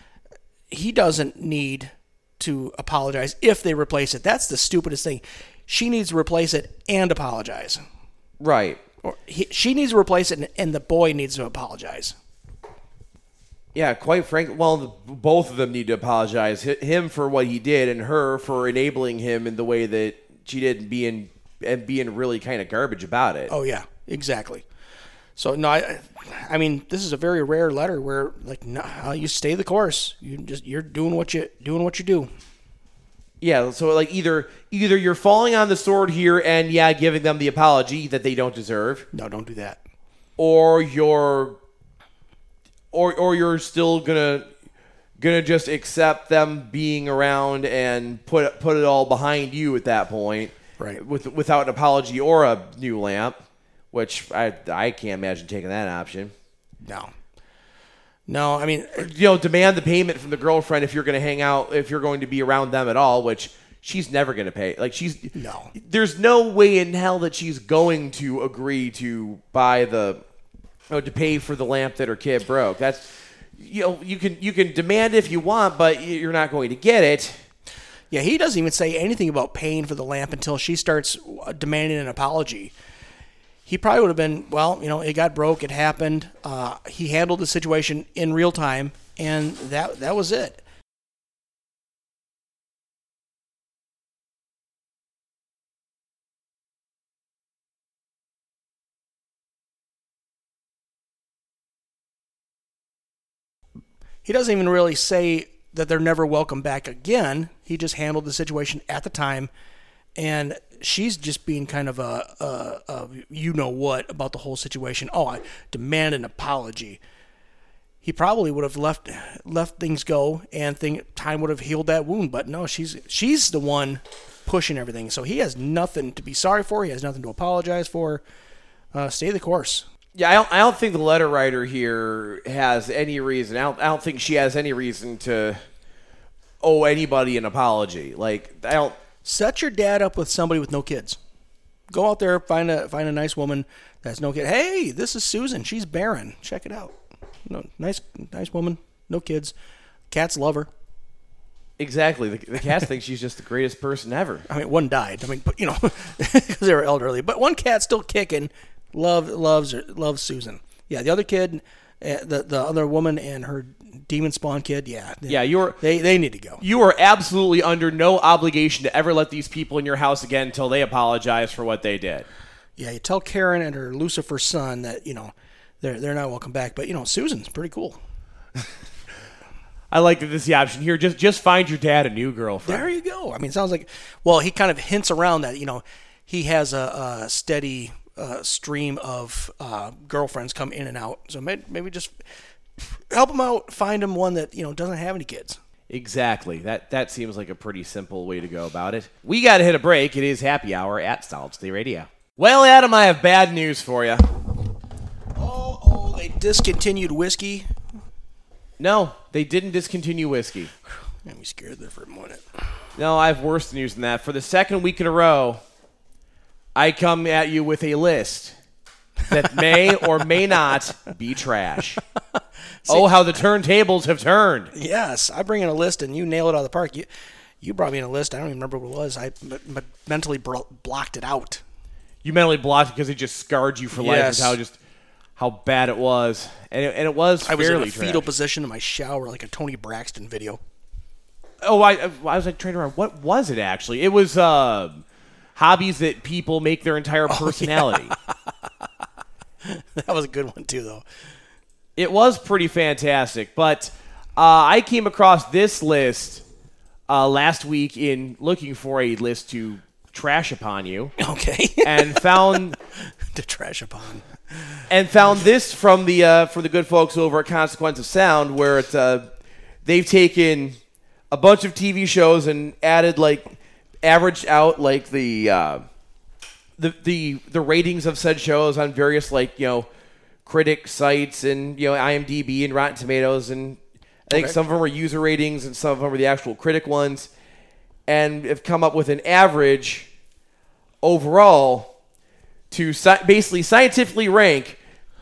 need to apologize if they replace it. That's the stupidest thing. She needs to replace it and apologize. Right. Or she needs to replace it and the boy needs to apologize. Yeah, quite frankly, both of them need to apologize. Him for what he did and her for enabling him in the way that she did and being really kind of garbage about it. Oh, yeah, exactly. So, no, I mean, this is a very rare letter where, like, no, you stay the course. You're doing what you do. Yeah, so, like, either you're falling on the sword here and, giving them the apology that they don't deserve. No, don't do that. Or you're still gonna just accept them being around and put it all behind you at that point, right? Without an apology or a new lamp, which I can't imagine taking that option. No, I mean, demand the payment from the girlfriend if you're going to hang out, if you're going to be around them at all, which she's never going to pay. Like there's no way in hell that she's going to agree to buy to pay for the lamp that her kid broke. That's you can demand if you want, but you're not going to get it. Yeah, he doesn't even say anything about paying for the lamp until she starts demanding an apology. He probably would have been, it got broke, it happened. He handled the situation in real time, and that was it. He doesn't even really say that they're never welcome back again. He just handled the situation at the time, and she's just being kind of a you-know-what about the whole situation. Oh, I demand an apology. He probably would have left things go, and time would have healed that wound. But no, she's the one pushing everything. So he has nothing to be sorry for. He has nothing to apologize for. Stay the course. Yeah, I don't think the letter writer here has any reason. I don't think she has any reason to owe anybody an apology. Like, I don't. Set your dad up with somebody with no kids. Go out there, find a nice woman that's no kid. Hey, this is Susan. She's barren. Check it out. No, nice woman, no kids. Cats love her. Exactly. The cats think she's just the greatest person ever. I mean, one died. I mean, but because they were elderly. But one cat's still kicking. Loves Susan. Yeah, the other kid, the other woman and her demon spawn kid. Yeah, they need to go. You are absolutely under no obligation to ever let these people in your house again until they apologize for what they did. Yeah, you tell Karen and her Lucifer son that they're not welcome back. But Susan's pretty cool. I like that this is the option here. Just find your dad a new girlfriend. There you go. I mean, it sounds like he kind of hints around that he has a steady stream of girlfriends come in and out. So maybe just help him out, find him one that doesn't have any kids. Exactly. That seems like a pretty simple way to go about it. We got to hit a break. It is happy hour at Solid State Radio. Well, Adam, I have bad news for you. Oh, they discontinued whiskey. No, they didn't discontinue whiskey. Got me scared there for a minute. No, I have worse news than that. For the second week in a row, I come at you with a list that may or may not be trash. See, how the turntables have turned. Yes, I bring in a list and you nail it out of the park. You brought me in a list. I don't even remember what it was. I mentally blocked it out. You mentally blocked it because it just scarred you for life. Yes. How bad it was. And it was fairly trash. I was in a fetal position in my shower like a Tony Braxton video. Oh, I was like trying to remember. What was it actually? It was hobbies that people make their entire personality. That was a good one, too, though. It was pretty fantastic, but I came across this list last week in looking for a list to trash upon you. Okay. And found To trash upon. And found this from the good folks over at Consequence of Sound, where it's they've taken a bunch of TV shows and added averaged out the ratings of said shows on various critic sites and IMDb and Rotten Tomatoes, and I think some of them are user ratings and some of them are the actual critic ones, and have come up with an average overall to basically scientifically rank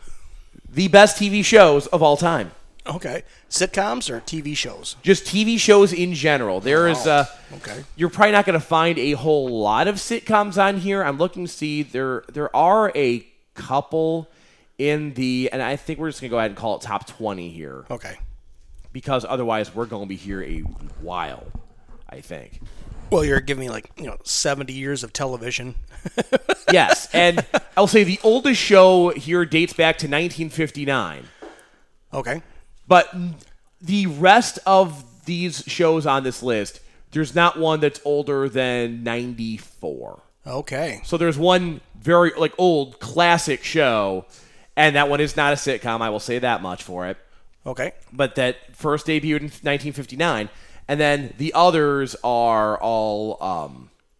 the best TV shows of all time. Okay. Sitcoms or TV shows? Just TV shows in general. There is okay. You're probably not going to find a whole lot of sitcoms on here. I'm looking to see there are a couple in and I think we're just going to go ahead and call it top 20 here. Okay. Because otherwise we're going to be here a while, I think. Well, you're giving me 70 years of television. Yes, and I'll say the oldest show here dates back to 1959. Okay. But the rest of these shows on this list, there's not one that's older than 94. Okay. So there's one very old classic show, and that one is not a sitcom. I will say that much for it. Okay. But that first debuted in 1959, and then the others are all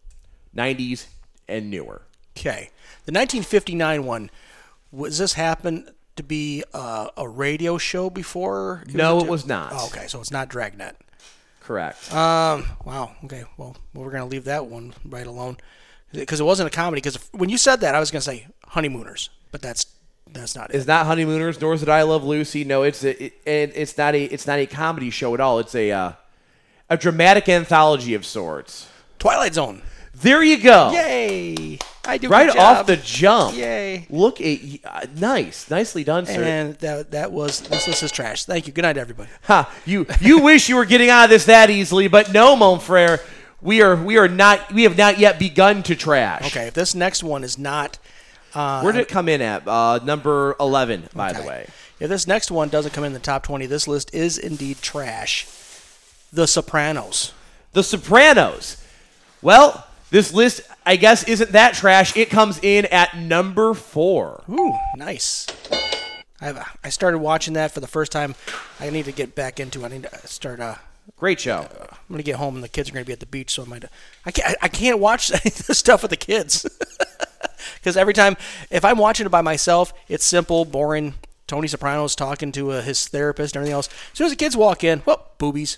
90s and newer. Okay. The 1959 one, was this happen to be a radio show before? No, it was not. Oh, okay, so it's not Dragnet. Correct. Wow. Okay. Well, we're gonna leave that one right alone because it wasn't a comedy. Because when you said that, I was gonna say Honeymooners, but that's not it. It's not Honeymooners, nor is it I Love Lucy. No, it's not a comedy show at all. It's a dramatic anthology of sorts. Twilight Zone. There you go. Yay! I do right good job. off the jump. Yay! Look at nicely done, sir. And that was this list is trash. Thank you. Good night, everybody. Ha! You wish you were getting out of this that easily, but no, mon frere. We have not yet begun to trash. Okay, if this next one is not, where did it come in at? Number 11, by the way. If this next one doesn't come in the top 20, this list is indeed trash. The Sopranos. The Sopranos. Well, this list, I guess, isn't that trash. It comes in at number 4. Ooh, nice. I started watching that for the first time. I need to get back into it. I need to start. Great show. I'm gonna get home and the kids are gonna be at the beach, so I can't watch any of this stuff with the kids because every time if I'm watching it by myself, it's simple, boring. Tony Soprano's talking to his therapist and everything else. As soon as the kids walk in, well, boobies.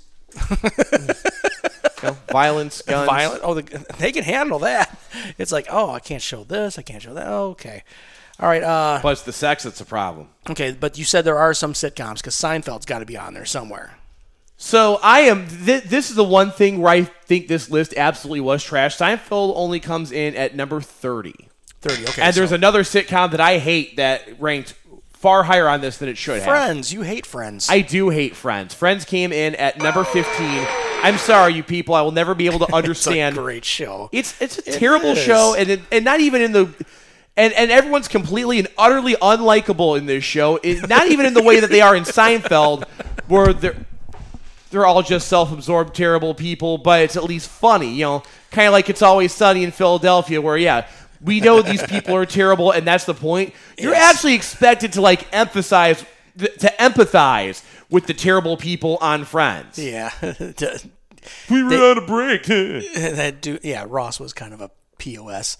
Violence, guns. They can handle that. It's like, oh, I can't show this, I can't show that. Oh, okay. All right. But it's the sex that's a problem. Okay, but you said there are some sitcoms because Seinfeld's got to be on there somewhere. So this is the one thing where I think this list absolutely was trash. Seinfeld only comes in at number 30. 30, okay. And there's another sitcom that I hate that ranked far higher on this than it should have. Friends. You hate Friends. I do hate Friends. Friends came in at number 15. I'm sorry, you people. I will never be able to understand. It's a great show. It's a terrible show, and not even in the and everyone's completely and utterly unlikable in this show. Not even in the way that they are in Seinfeld, where they're all just self-absorbed, terrible people. But it's at least funny, kind of like It's Always Sunny in Philadelphia, where we know these people are terrible, and that's the point. You're actually expected to empathize with the terrible people on Friends. Yeah. We ran out of break. Ross was kind of a POS.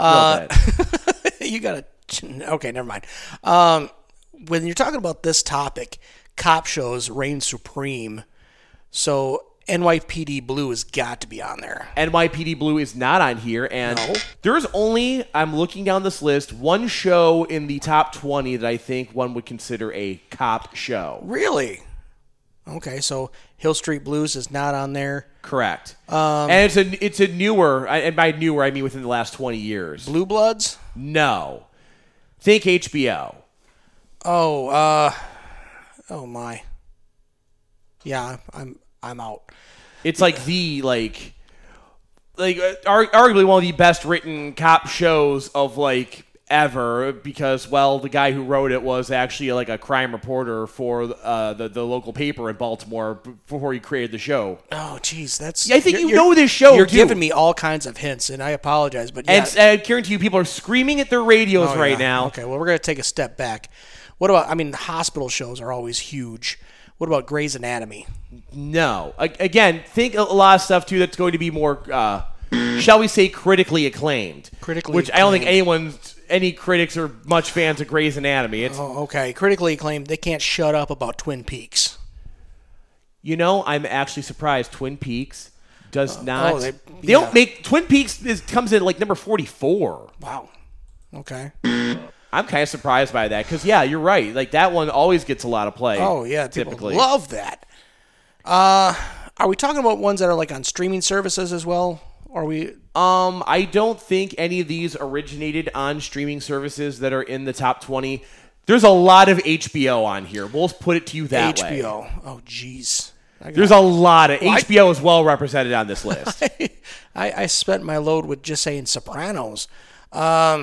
You got to... Okay, never mind. When you're talking about this topic, cop shows reign supreme. So NYPD Blue has got to be on there. NYPD Blue is not on here, and No. There's only, I'm looking down this list, one show in the top 20 that I think one would consider a cop show. Really? Okay, so Hill Street Blues is not on there. Correct. And it's a newer, and by newer I mean within the last 20 years. Blue Bloods? No. Think HBO. Oh my. Yeah, I'm out. It's arguably one of the best written cop shows of ever because, well, the guy who wrote it was actually like a crime reporter for the local paper in Baltimore before he created the show. Oh, geez, that's. Yeah, I think you know this show. You're too. giving me all kinds of hints, and I apologize, but yeah. And I guarantee you, people are screaming at their radios right now. Okay, well, we're gonna take a step back. What about? I mean, hospital shows are always huge. What about Grey's Anatomy? No, again, think a lot of stuff too that's going to be more, shall we say, critically acclaimed. Which I don't think any critics are much fans of Grey's Anatomy. Okay. Critically acclaimed. They can't shut up about Twin Peaks. You know, I'm actually surprised. Twin Peaks does not. They don't make Twin Peaks comes in like number 44. Wow. Okay. I'm kind of surprised by that because yeah, you're right. Like that one always gets a lot of play. Oh yeah, typically people love that. Are we talking about ones that are like on streaming services as well? Or are we? I don't think any of these originated on streaming services that are in the top 20. There's a lot of HBO on here. We'll put it to you that way. HBO. Oh, jeez. There's a lot of HBO is well represented on this list. I spent my load with just saying Sopranos. There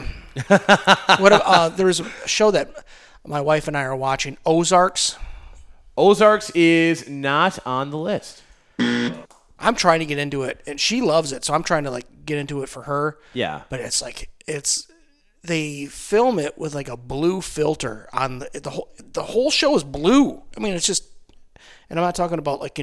was a show that my wife and I are watching, Ozarks. Ozarks is not on the list. I'm trying to get into it, and she loves it, so I'm trying to like get into it for her. Yeah. But it's like they film it with like a blue filter on the whole show is blue. I mean, it's just, and I'm not talking about like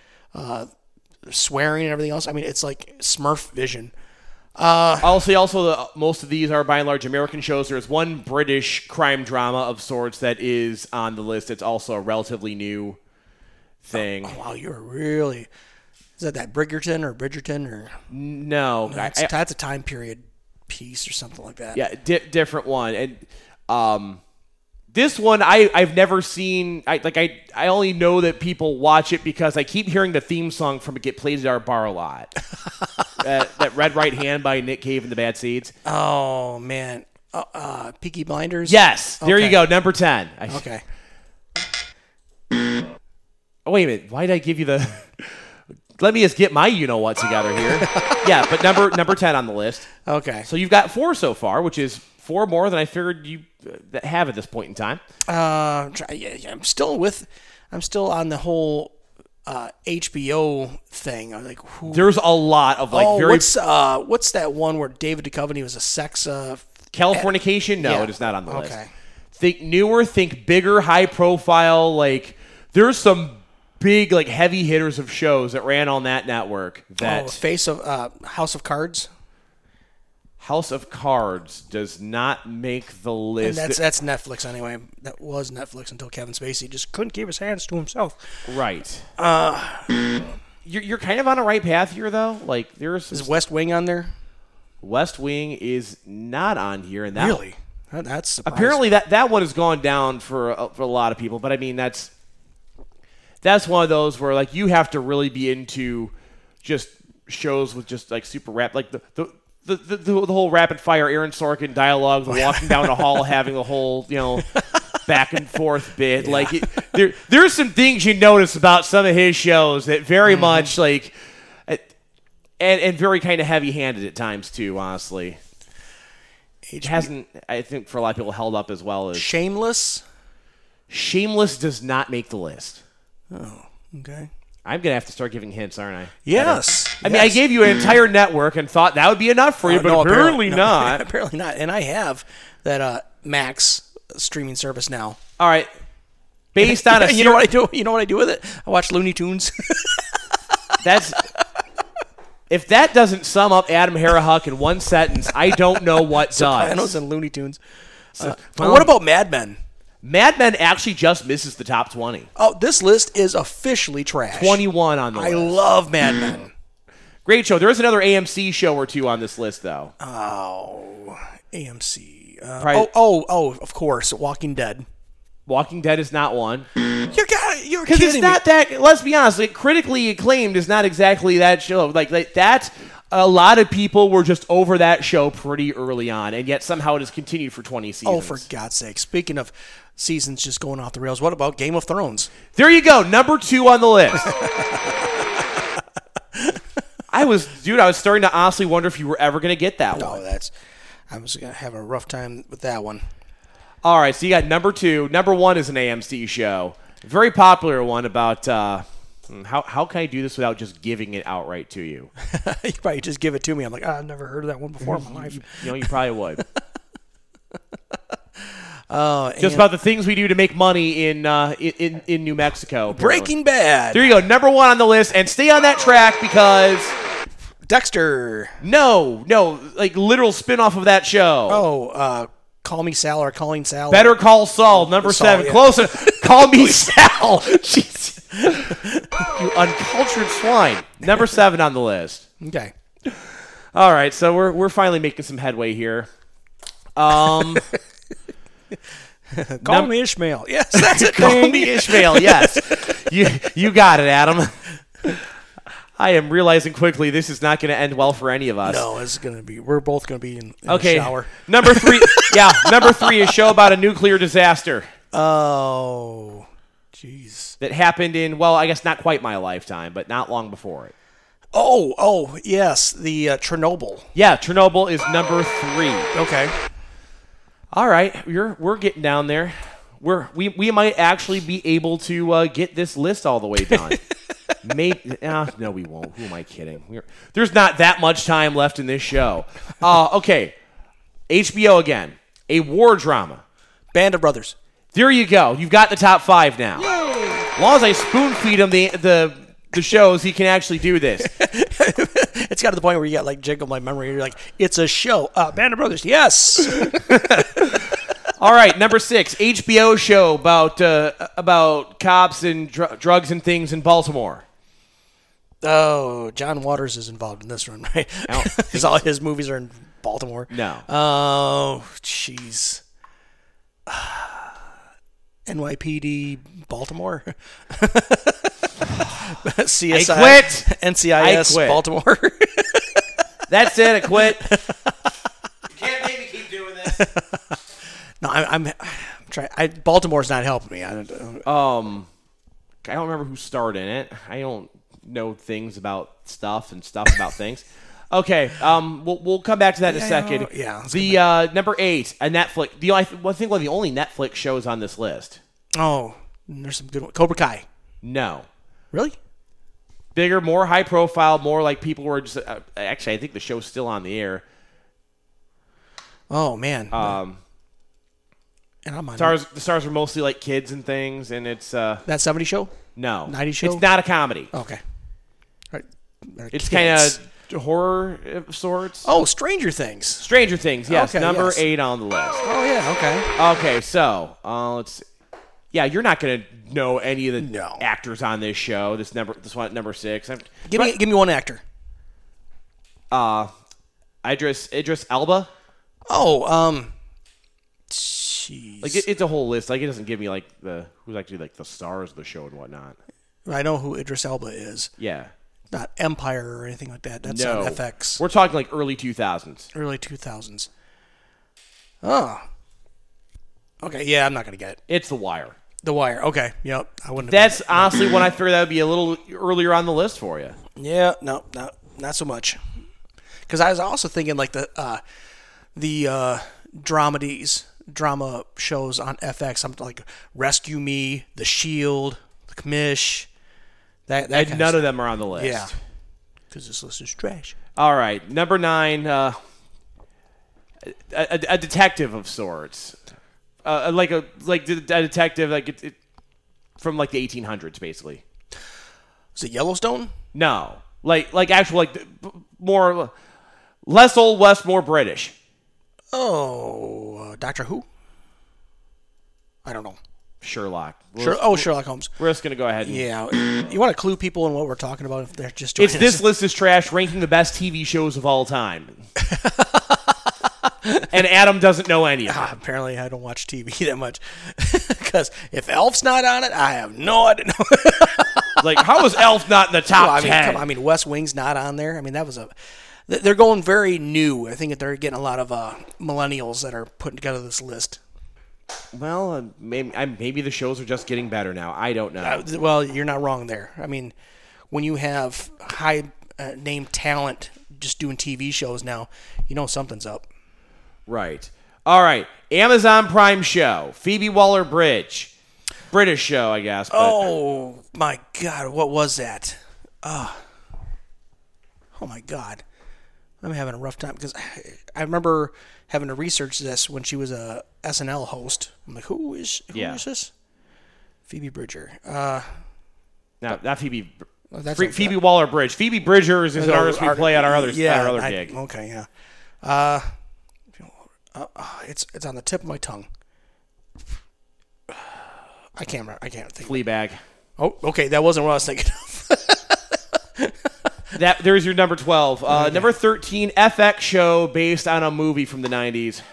swearing and everything else. I mean, it's like Smurf vision. I'll say also most of these are by and large American shows. There's one British crime drama of sorts that is on the list. It's also a relatively new thing. Oh, wow, you're really... Is that Bridgerton or... No. That's a time period piece or something like that. Yeah, different one. And this one I've never seen. I only know that people watch it because I keep hearing the theme song from it get played at our bar a lot. That Red Right Hand by Nick Cave and the Bad Seeds. Oh, man. Peaky Blinders? Yes. There you go. Number 10. Okay. Oh, wait a minute. Why did I give you the... Let me just get my you-know-what together here. Yeah, but number 10 on the list. Okay. So you've got 4 so far, which is 4 more than I figured you have at this point in time. I'm still on the whole HBO thing. I'm like, there's a lot of like what's that one where David Duchovny was a sex Californication? No, yeah. It is not on the list. Okay. Think newer, think bigger, high profile. Like there's some big like heavy hitters of shows that ran on that network. House of Cards. House of Cards does not make the list. And that's Netflix anyway. That was Netflix until Kevin Spacey just couldn't keep his hands to himself. Right. You're kind of on a right path here though. Like is West Wing on there? West Wing is not on here, and that really that's surprising. Apparently that one has gone down for a lot of people. But I mean that's one of those where like you have to really be into just shows with just like super rap, like the whole rapid fire Aaron Sorkin dialogue, walking down a hall having a whole back and forth bit. Yeah. Like there's some things you notice about some of his shows that very much like and very kind of heavy handed at times too. Honestly, it hasn't, I think, for a lot of people held up as well as Shameless. Shameless does not make the list. Oh, okay. I'm going to have to start giving hints, aren't I? Yes. I mean, I gave you an entire network and thought that would be enough for you, but no, apparently not. Apparently not. And I have that Max streaming service now. All right. Based on you know what I do? You know what I do with it? I watch Looney Tunes. If that doesn't sum up Adam Harahuck in one sentence, I don't know what does. Sopranos and Looney Tunes. What about Mad Men? Mad Men actually just misses the top 20. Oh, this list is officially trash. 21 on the list. I love Mad Men. Great show. There is another AMC show or two on this list, though. Oh, AMC. Of course, Walking Dead. Walking Dead is not one. You're kidding Because it's not that, let's be honest, like, critically acclaimed is not exactly that show. Like that, a lot of people were just over that show pretty early on, and yet somehow it has continued for 20 seasons. Oh, for God's sake. Speaking of seasons just going off the rails, what about Game of Thrones? There you go, number 2 on the list. I was starting to honestly wonder if you were ever going to get that one. No, I was going to have a rough time with that one. All right, so you got number 2. Number 1 is an AMC show. Very popular one about how can I do this without just giving it outright to you? You probably just give it to me. I'm like, I've never heard of that one before in my life. You probably would. Just about the things we do to make money in New Mexico. Apparently. Breaking Bad. There you go, number 1 on the list, and stay on that track because Dexter. no, like literal spin-off of that show. Oh, Call Me Sal or Calling Sal. Better Call Saul, number Saul, 7. yeah. Closer. Call Me Sal. Jeez. You uncultured swine. Number 7 on the list. Okay. All right, so we're finally making some headway here. Call Me Ishmael. Yes, that's it. Call Me Ishmael. Yes, you got it, Adam. I am realizing quickly this is not going to end well for any of us. No, it's going to be. We're both going to be in the shower. Number 3. Yeah, number 3 is a show about a nuclear disaster. Oh, jeez. That happened in, well, I guess not quite my lifetime, but not long before it. Oh, yes, the Chernobyl. Yeah, Chernobyl is number 3. Okay. All right, we're getting down there. We might actually be able to get this list all the way done. Maybe no, we won't. Who am I kidding? There's not that much time left in this show. Okay, HBO again, a war drama. Band of Brothers. There you go. You've got the top 5 now. Yay! As long as I spoon feed him the shows, he can actually do this. It's got to the point where you got like jiggle my memory. You're like, it's a show. Band of Brothers. Yes. All right, number 6, HBO show about cops and drugs and things in Baltimore. Oh, John Waters is involved in this one, right? Because all his movies are in Baltimore. No. Oh, jeez. NYPD Baltimore. CSI. I quit. NCIS I quit. Baltimore. That's it. I quit. You can't make me keep doing this. No, I'm trying. Baltimore's not helping me. I don't remember who starred in it. I don't know things about stuff about things. Okay, we'll come back to that in a second. Yeah. The number 8, a Netflix. I think one of the only Netflix shows on this list. Oh, there's some good ones. Cobra Kai. No. Really? Bigger, more high profile, more like people were just. Actually, I think the show's still on the air. Oh man. And I'm on the stars are mostly like kids and things, and it's that 70s show. No, 90s show. It's not a comedy. Okay. Right. It's kind of horror of sorts. Oh, Stranger Things. Stranger Things. Yes, okay, number yes. 8 on the list. Oh yeah. Okay. Okay, so let's see. Yeah, you're not gonna know any of the actors on this show. This one at number 6. Give me one actor. Idris Elba. Oh, jeez. Like it's a whole list. Like it doesn't give me like who's actually like the stars of the show and whatnot. I know who Idris Elba is. Yeah. Not Empire or anything like that. That's no. on FX. We're talking like early 2000s. Early 2000s. Oh. Okay, yeah, I'm not going to get it. It's The Wire. The Wire. Okay, yep. I wouldn't. That's honestly when I figured that would be a little earlier on the list for you. Yeah, no, not so much. Because I was also thinking like the drama shows on FX. Something like Rescue Me, The Shield, The Commish. That none of them are on the list. Yeah, because this list is trash. All right, number 9, a detective of sorts, like a detective like from like the 1800s, basically. Is it Yellowstone? No, like actual like more less Old West, more British. Oh, Doctor Who? I don't know. Sherlock. Sherlock Holmes. We're just going to go ahead and... Yeah. You want to clue people in what we're talking about if they're just joining us? This list is trash, ranking the best TV shows of all time. And Adam doesn't know any of them. Apparently, I don't watch TV that much. Because if Elf's not on it, I have no idea. Like, how was Elf not in the top 10? I mean, West Wing's not on there. I mean, that was they're going very new. I think that they're getting a lot of millennials that are putting together this list. Well, maybe the shows are just getting better now. I don't know. Well, you're not wrong there. I mean, when you have high name talent just doing TV shows now, you know something's up. Right. All right. Amazon Prime show. Phoebe Waller-Bridge. British show, I guess. But Oh, my God. What was that? Oh, my God. I'm having a rough time because I remember having to research this when she was a SNL host. I'm like, who is this? Phoebe Bridger. No, not Phoebe. That's Phoebe Waller-Bridge. Phoebe Bridgers is an artist we play at our other gig. Okay, yeah. It's on the tip of my tongue. I can't remember. I can't think. Fleabag. Oh, okay. That wasn't what I was thinking of. There's your number 12. Number 13, FX show based on a movie from the 90s.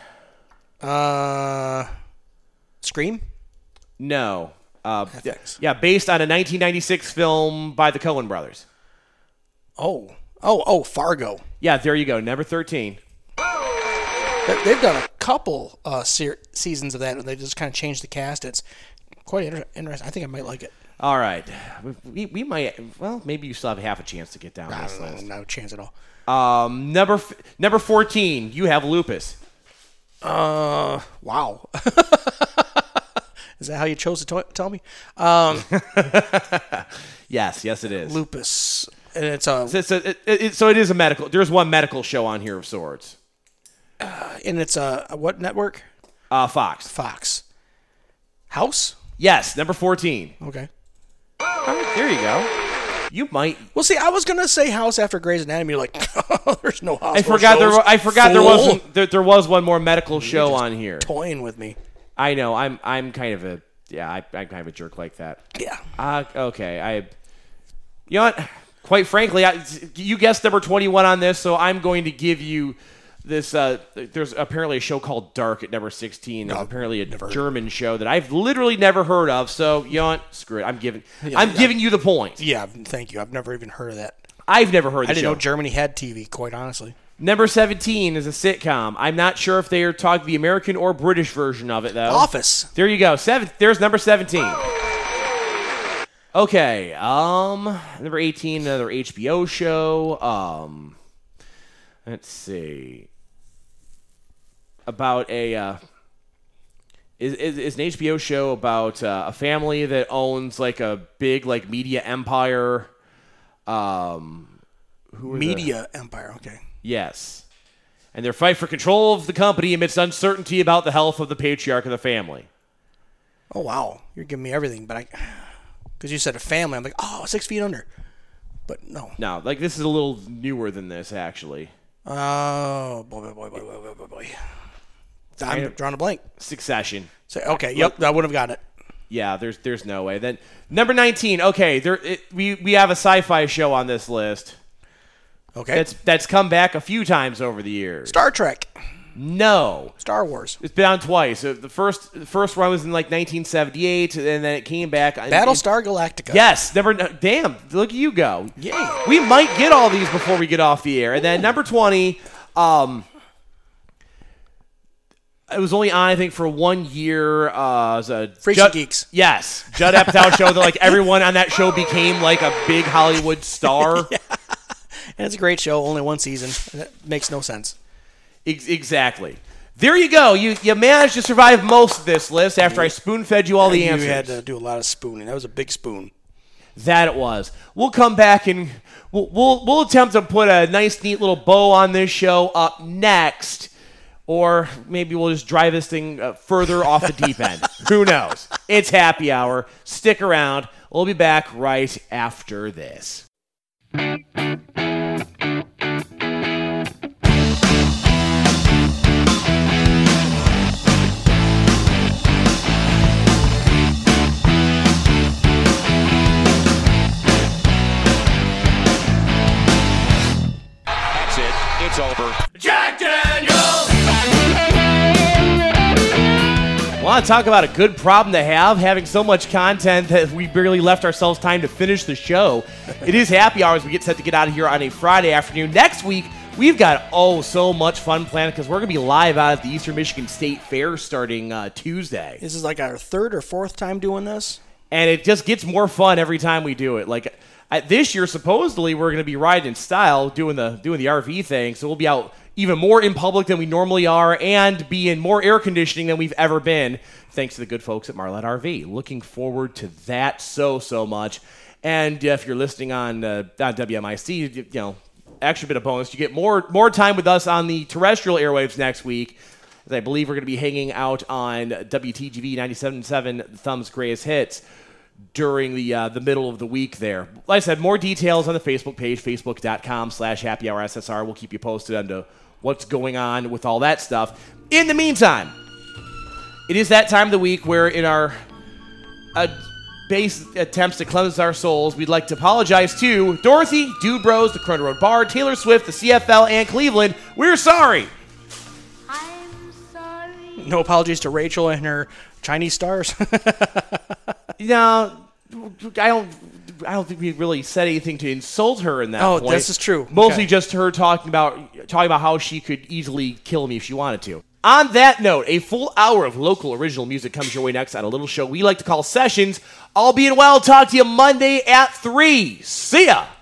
Scream? No. FX. Yeah, based on a 1996 film by the Coen brothers. Oh, Fargo. Yeah, there you go. Number 13. They've done a couple seasons of that, and they just kind of changed the cast. It's quite interesting. I think I might like it. All right. We might, well, maybe you still have half a chance to get down this list. No chance at all. Number 14, you have lupus. Wow. Is that how you chose to tell me? Yes, it is. Lupus. And it's a... So it is a medical. There's one medical show on here of sorts. And it's a what network? Fox. Fox. House? Yes, number 14. Okay. All right, there you go. You might. Well, see, I was gonna say House after Grey's Anatomy. You're like, there's no House. I forgot there was one more medical show on here. Toying with me. I know. I'm kind of a I'm kind of a jerk like that. Yeah. Okay. You know what? Quite frankly, you guessed number 21 on this, so I'm going to give you this. There's apparently a show called Dark at number 16. There's apparently a German show that I've literally never heard of. So you know what? Screw it. I'm giving you the point. Yeah. Thank you. I've never even heard of that. I've never heard. I didn't know Germany had TV. Quite honestly. Number 17 is a sitcom. I'm not sure if they are talking the American or British version of it, though. Office. There you go. There's number 17. Okay. Number 18, another HBO show. Let's see. About is an HBO show about a family that owns like a big like media empire. Media empire. Okay. Yes. And their fight for control of the company amidst uncertainty about the health of the patriarch of the family. Oh, wow. You're giving me everything, but because you said a family, I'm like, 6 Feet Under. But no. No, like this is a little newer than this, actually. Oh, boy. I'm drawing a blank. Succession. Okay, yep, I would have gotten it. Yeah, there's no way. Then number 19. Okay, we have a sci-fi show on this list. Okay. That's come back a few times over the years. Star Trek. No. Star Wars. It's been on twice. So the first run was in like 1978, and then it came back. Battlestar Galactica. Yes. Damn. Look at you go. Yay. We might get all these before we get off the air. And then number 20. It was only on, I think, for 1 year. Freaks and Geeks. Yes. Judd Apatow show that like everyone on that show became like a big Hollywood star. Yeah. And it's a great show, only one season. That makes no sense. Exactly. There you go. You managed to survive most of this list after I spoon-fed you all the answers. You had to do a lot of spooning. That was a big spoon. That it was. We'll come back and we'll attempt to put a nice, neat little bow on this show up next. Or maybe we'll just drive this thing further off the deep end. Who knows? It's happy hour. Stick around. We'll be back right after this. That's it. It's over. Jack Daniels! Want to talk about a good problem to have, having so much content that we barely left ourselves time to finish the show. It is happy hours. We get set to get out of here on a Friday afternoon. Next week, we've got so much fun planned because we're going to be live out at the Eastern Michigan State Fair starting Tuesday. This is like our third or fourth time doing this. And it just gets more fun every time we do it. Like this year, supposedly, we're going to be riding in style, doing the RV thing. So we'll be out even more in public than we normally are, and be in more air conditioning than we've ever been, thanks to the good folks at Marlette RV. Looking forward to that so much. And if you're listening on WMIC, extra bit of bonus. You get more time with us on the terrestrial airwaves next week, as I believe we're going to be hanging out on WTGV 97.7, Thumb's Greatest Hits, during the middle of the week there. Like I said, more details on the Facebook page, facebook.com/happyhourssr. We'll keep you posted on what's going on with all that stuff. In the meantime, it is that time of the week where in our base attempts to cleanse our souls, we'd like to apologize to Dorothy, Dude Bros, the Corona Road Bar, Taylor Swift, the CFL, and Cleveland. We're sorry. I'm sorry. No apologies to Rachel and her Chinese stars. No, I don't think we really said anything to insult her in that point. Oh, this is true. Mostly Okay. just her talking about how she could easily kill me if she wanted to. On that note, a full hour of local original music comes your way next on a little show we like to call Sessions. All being well, talk to you Monday at 3. See ya!